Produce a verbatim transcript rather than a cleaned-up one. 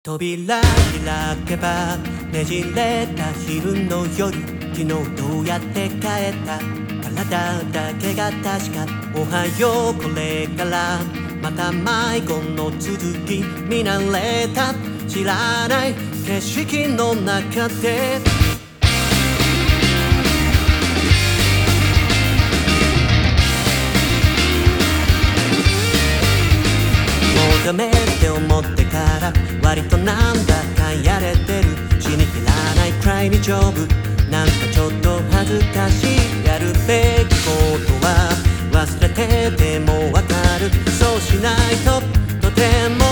扉開けばねじれた昼の夜、昨日どうやって帰った体だけが確か。おはようこれからまた迷子の続き、見慣れた知らない景色の中でもうダメって思ってから割となんだかやれてる。気に入らないくらいに丈夫、なんかちょっと恥ずかしい。やるべきことは忘れててもわかる。そうしないととても